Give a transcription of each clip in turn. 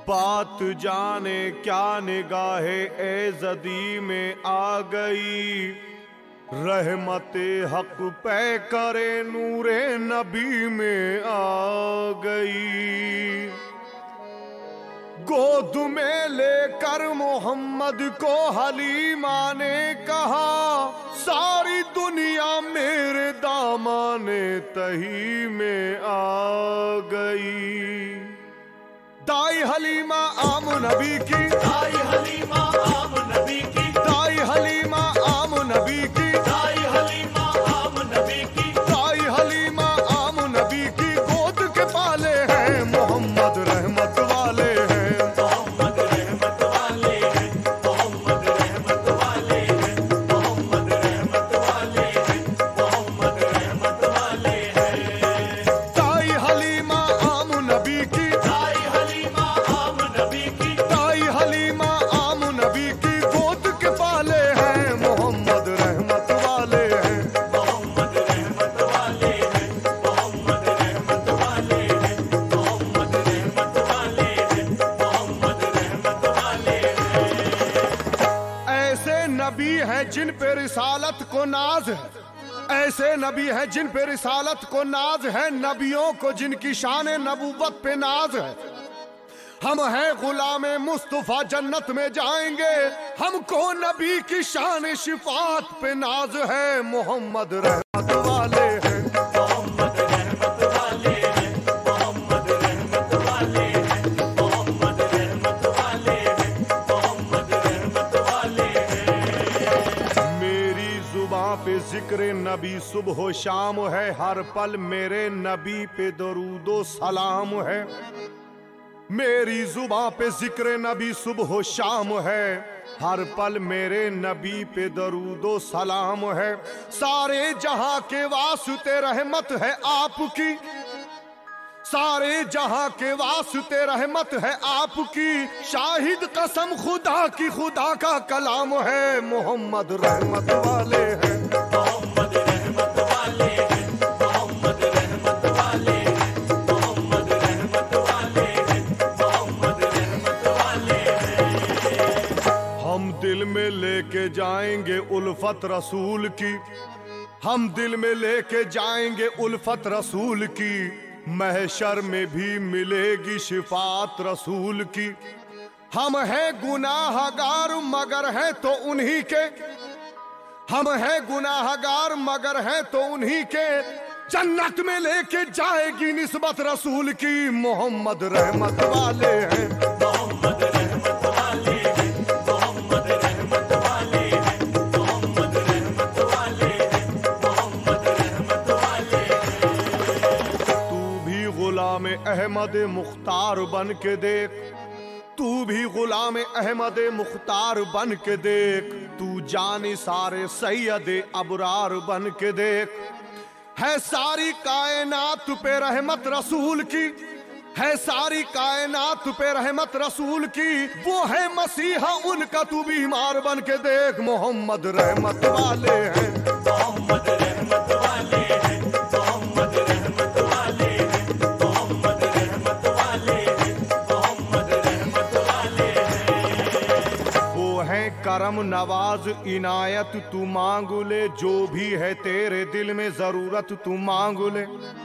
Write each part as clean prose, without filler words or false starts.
बात जाने क्या निगाहे एज़दी में आ गई, रहमते हक पे करे नूरे नबी में आ गई। गोद में लेकर मोहम्मद को हलीमा ने कहा, सारी दुनिया मेरे दामाने तही में आ गई। दाई हलीमा आम नबी की, दाई हलीमा आम नबी की, दाई हलीमा आम नबी की, दाई हलीमा आम नबी की, दाई हलीमा आम नबी की। गोद के पाले हैं मोहम्मद रहमत वाले हैं, मोहम्मद रहमत वाले हैं, मोहम्मद रहमत वाले हैं, मोहम्मद रहमत वाले हैं, मोहम्मद रहमत वाले हैं। दाई हलीमा आम नबी की, दाई हलीमा आम नबी की, दाई हलीमा आम नबी की। गोद के पाले हैं मोहम्मद रहमत वाले हैं, मोहम्मद रहमत वाले हैं, मोहम्मद रहमत वाले हैं, मोहम्मद रहमत वाले हैं, मोहम्मद रहमत वाले हैं। ऐसे नबी हैं जिन पे रिसालत को नाज है, ऐसे नबी हैं जिन पे रिसालत को नाज है, नबियों को जिनकी शान नबूवत पे नाज है। हम हैं गुलामे मुस्तफा जन्नत में जाएंगे, हमको नबी की शान शिफात पे नाज है। मोहम्मद रहमत वाले हैं, मोहम्मद रहमत वाले हैं, मोहम्मद रहमत वाले हैं, मोहम्मद रहमत वाले हैं, मोहम्मद रहमत वाले हैं। मेरी जुबां पे जिक्र नबी सुबह शाम है, हर पल मेरे नबी पे दरूदो सलाम है। मेरी जुबां पे जिक्र नबी सुबह शाम है, हर पल मेरे नबी पे दरूदो सलाम है। सारे जहां के वास्ते रहमत है आपकी, सारे जहां के वास्ते रहमत है आपकी। शाहिद कसम खुदा की, खुदा का कलाम है। मोहम्मद रहमत वाले हैं, मोहम्मद रहमत वाले हैं, मोहम्मद रहमत वाले हैं, मोहम्मद रहमत वाले हैं, मोहम्मद रहमत वाले हैं। हम दिल में लेके जाएंगे उल्फत रसूल की, हम दिल में लेके जाएंगे उल्फत रसूल की। महशर में भी मिलेगी शिफात रसूल की। हम हैं गुनाहगार मगर हैं तो उन्हीं के, हम हैं गुनाहगार मगर हैं तो उन्हीं के। जन्नत में लेके जाएगी निस्बत रसूल की। मोहम्मद रहमत वाले हैं, मोहम्मद रहमत वाले हैं, मोहम्मद रहमत वाले हैं, मोहम्मद रहमत वाले हैं, मोहम्मद रहमत वाले हैं। तू भी गुलाम अहमद मुख्तार बन के देख, तू भी गुलाम अहमद मुख्तार बन के देख। तू जानी सारे सैयद अबरार बन के देख। है सारी कायनात पे रहमत रसूल की, है सारी कायनात पे रहमत रसूल की। वो है मसीहा उनका, तू बीमार बन के देख। मोहम्मद रहमत वाले हैं, मोहम्मद रहमत वाले हैं, मोहम्मद रहमत वाले हैं, मोहम्मद रहमत वाले हैं, मोहम्मद रहमत वाले हैं। वो है करम नवाज इनायत तू मांग ले, जो भी है तेरे दिल में जरूरत तू मांग ले।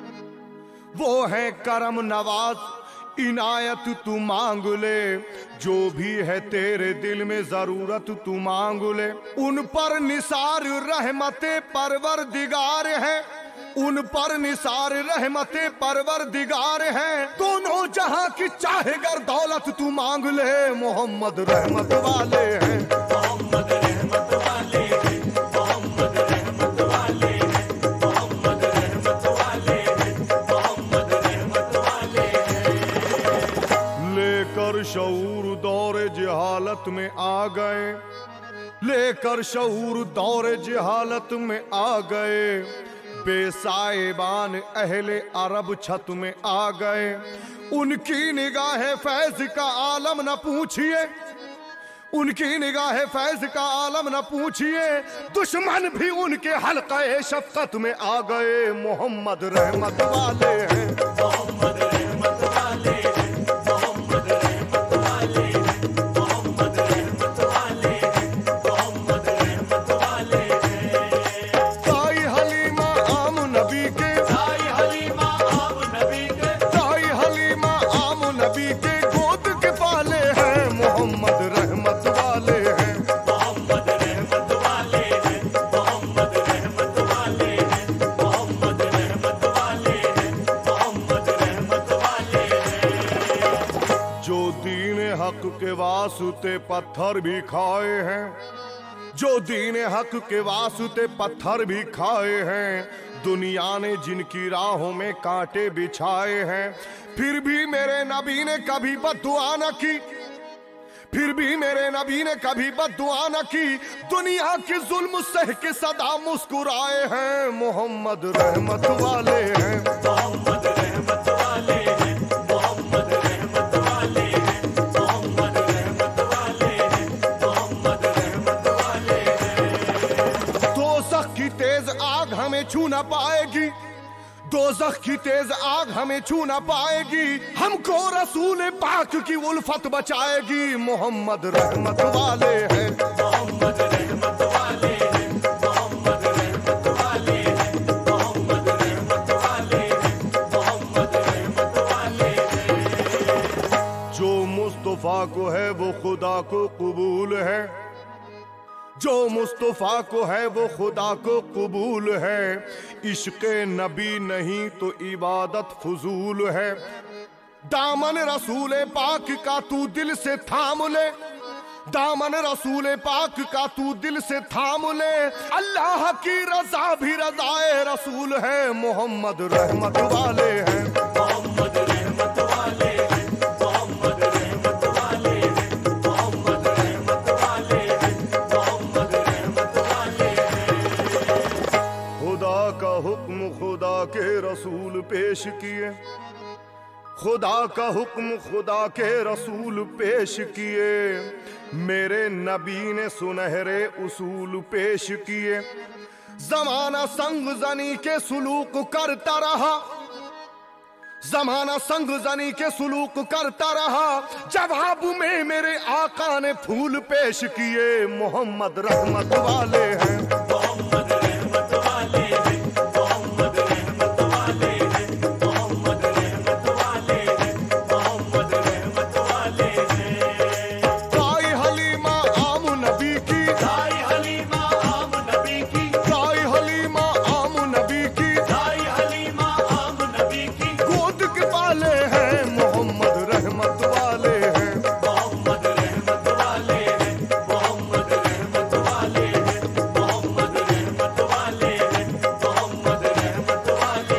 वो है करम नवाज इनायत तू मांग ले, जो भी है तेरे दिल में जरूरत तू मांग ले। उन पर निसार रहमते परवरदिगार है, उन पर निसार रहमते परवरदिगार है। दोनों जहां की चाहे गर दौलत तू मांग ले। मोहम्मद रहमत वाले हैं, मोहम्मद रहमत वाले हैं, मोहम्मद रहमत वाले हैं, मोहम्मद रहमत वाले हैं, मोहम्मद रहमत वाले हैं। लेकर शऊर दौरे जहालत में आ गए, लेकर शऊर दौरे जहालत में आ गए। बेसाइबान अहले अरब छत में आ गए। उनकी निगाह फैज का आलम न पूछिए, उनकी निगाह फैज का आलम न पूछिए। दुश्मन भी उनके हल्क़े शफ़क़त में आ गए। मोहम्मद रहमत वाले हैं, मोहम्मद रहमत वाले हैं, मोहम्मद रहमत जो दीन हक के वास्ते पत्थर भी खाए हैं, जो दीन हक के वास्ते पत्थर भी खाए हैं, दुनिया ने जिनकी राहों में कांटे बिछाए हैं, फिर भी मेरे नबी ने कभी बद्दुआ न की, फिर भी मेरे नबी ने कभी बद्दुआ न की, दुनिया के जुल्म सह के सदा मुस्कुराए हैं। मोहम्मद रहमत वाले हैं, मोहम्मद रहमत वाले हैं, मोहम्मद रहमत वाले हैं, मोहम्मद रहमत वाले हैं, मोहम्मद रहमत वाले हैं। दोज़ख की तेज आग हमें छू न पाएगी, दोज़ख की तेज आग हमें छू न पाएगी, हमको रसूल पाक की उल्फत बचाएगी। मोहम्मद रहमत वाले हैं, मोहम्मद रहमत वाले हैं, मोहम्मद रहमत वाले हैं, मोहम्मद रहमत वाले हैं, मोहम्मद रहमत वाले हैं। जो मुस्तफा को है वो खुदा को कबूल है, जो मुस्तफा को है वो खुदा को कबूल है, इश्क़ नबी नहीं तो इबादत फजूल है। दामन रसूल पाक का तू दिल से थाम ले, दामन रसूल पाक का तू दिल से थाम ले, अल्लाह की रजा भी रजाए रसूल है। मोहम्मद रहमत वाले हैं, मोहम्मद रहमत वाले हैं, मोहम्मद रहमत वाले हैं, मोहम्मद रहमत वाले हैं, मोहम्मद रहमत वाले हैं। खुदा का हुक्म खुदा के रसूल पेश किए, खुदा का हुक्म खुदा के रसूल पेश किए, मेरे नबी ने सुनहरे उसूल पेश किए। जमाना संग जनी के सुलूक करता रहा, जमाना संग जनी के सुलूक करता रहा, जवाब में मेरे आका ने फूल पेश किए। मोहम्मद रहमत वाले हैं, मोहम्मद रहमत वाले हैं, मोहम्मद रहमत वाले हैं, मोहम्मद रहमत वाले हैं, मोहम्मद रहमत वाले हैं। दाई हलीमा आम नबी की, दाई हलीमा आम नबी की, दाई हलीमा आम नबी की, दाई हलीमा आम नबी की, गोद के पाले हैं। मोहम्मद रहमत वाले हैं, मोहम्मद रहमत वाले हैं, मोहम्मद रहमत वाले हैं, मोहम्मद रहमत वाले हैं, मोहम्मद रहमत वाले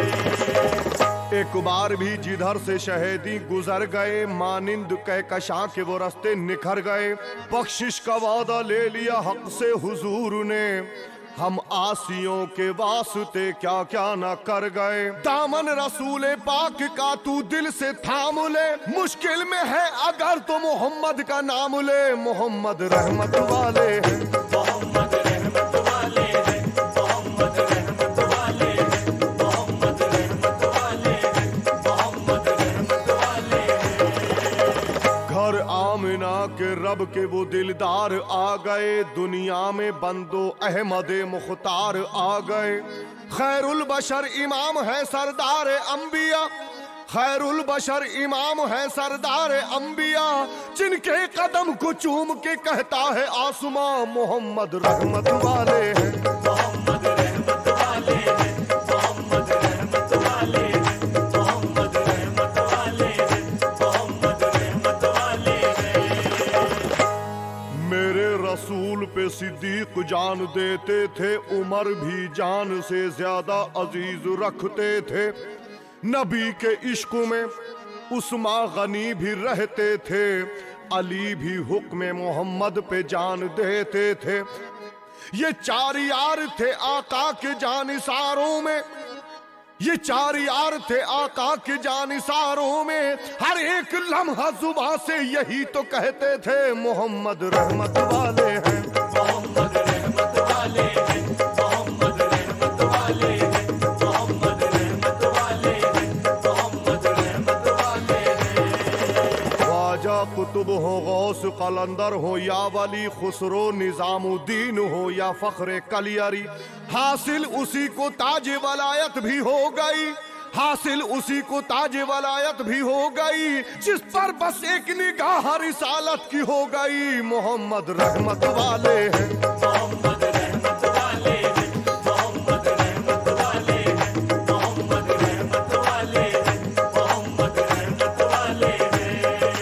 हैं। एक बार भी जिधर से शहीदी गुजर गए, मानिंद कहकशां के वो रास्ते निखर गए। बख्शिश का वादा ले लिया हक से हुजूर ने, हम आसियों के वास्ते क्या क्या ना कर गए। दामन रसूल पाक का तू दिल से थाम ले, मुश्किल में है अगर तो मोहम्मद का नाम ले। मोहम्मद रहमत वाले हैं, मोहम्मद रहमत वाले हैं, मोहम्मद रहमत वाले हैं, मोहम्मद रहमत वाले हैं, मोहम्मद रहमत वाले हैं। घर आमिना के रब के वो दिलदार आ गए, दुनिया में बंदो अहमद मुख्तार आ गए। खैरुल बशर इमाम है सरदार अंबिया, खैरुल बशर इमाम है सरदार अंबिया, जिनके कदम को चूम के कहता है आसमां। मोहम्मद रहमत वाले हैं, मोहम्मद रहमत वाले हैं, मोहम्मद रहमत वाले हैं, मोहम्मद रहमत वाले हैं, मोहम्मद रहमत वाले हैं। मेरे रसूल पे सिद्दीक जान देते थे, उमर भी जान से ज्यादा अजीज रखते थे। नबी के इश्क में उस्मा गनी भी रहते थे, अली भी हुक्म मोहम्मद पे जान देते थे। ये चार यार थे आका के जानिसारों में, ये चार यार थे आका के जानिसारों में, हर एक लम्हा जुबान से यही तो कहते थे। मोहम्मद रहमत वाले हैं, मोहम्मद रहमत वाले हैं, मोहम्मद रहमत वाले हैं, मोहम्मद रहमत वाले हैं, मोहम्मद रहमत वाले हैं। ख्वाजा कुतुब हो, गौस कलंदर हो, या वली खुसरो निजामुद्दीन हो, या फख्र कलियरी, हासिल उसी को ताज वलायत भी हो गई, हासिल उसी को ताज वलायत भी हो गई, जिस पर बस एक निगाह रिसालत की हो गई। मोहम्मद रहमत वाले हैं, मोहम्मद रहमत वाले हैं, मोहम्मद रहमत वाले हैं, मोहम्मद रहमत वाले हैं, मोहम्मद रहमत वाले हैं।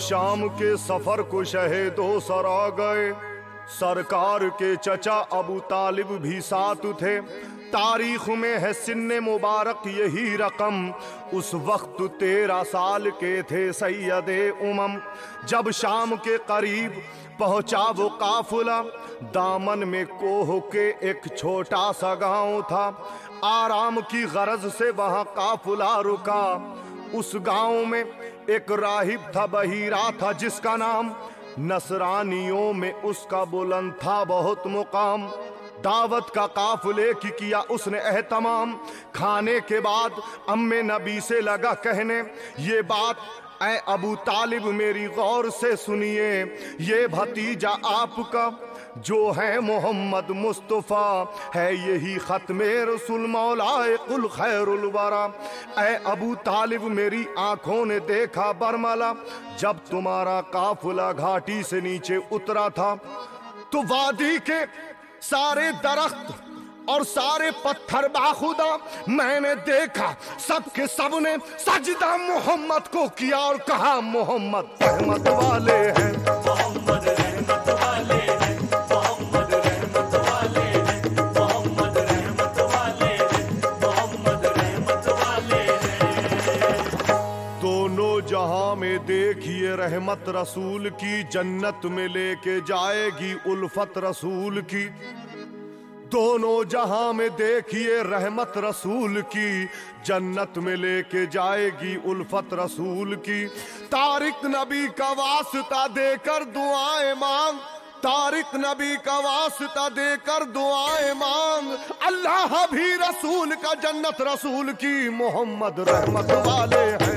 शाम के सफर को शहीदों सरा गए, सरकार के चचा अबू तालिब भी साथ थे। तारीख में है सिन्ने मुबारक यही रकम, उस वक्त 13 साल के थे सैयदे उमम। जब शाम के करीब पहुंचा वो काफिला, दामन में कोह के एक छोटा सा गांव था। आराम की गरज से वहां काफिला रुका। उस गांव में एक राहिब था, बहीरा था, जिसका नाम नसरानियों में उसका बुलंद था बहुत मुकाम। दावत का काफिले की किया उसने एहतमाम। खाने के बाद अम्मे नबी से लगा कहने, ये बात ऐ अबू तालिब मेरी गौर से सुनिए, ये भतीजा आपका जो है मोहम्मद मुस्तफ़ा है, यही खत्मे रसूल मौलाए कुल खैरुल वरा। ऐ अबू तालिब मेरी आंखों ने देखा बरमला, जब तुम्हारा काफिला घाटी से नीचे उतरा था तो वादी के सारे दरख्त और सारे पत्थर बाखुदा मैंने देखा, सबके सब ने सजदा मोहम्मद को किया और कहा मोहम्मद रहमत वाले हैं, मोहम्मद रहमत वाले हैं, मोहम्मद रहमत वाले हैं, मोहम्मद रहमत वाले हैं, मोहम्मद रहमत वाले हैं। दोनों जहां में देखिए रहमत रसूल की, जन्नत में लेके जाएगी उल्फत रसूल की। दोनों जहां में देखिए रहमत रसूल की, जन्नत में लेके जाएगी उल्फत रसूल की। तारिक नबी का वास्ता देकर दुआएं मांग, तारिक नबी का वास्ता देकर दुआएं मांग, अल्लाह भी रसूल का जन्नत रसूल की। मोहम्मद रहमत वाले हैं,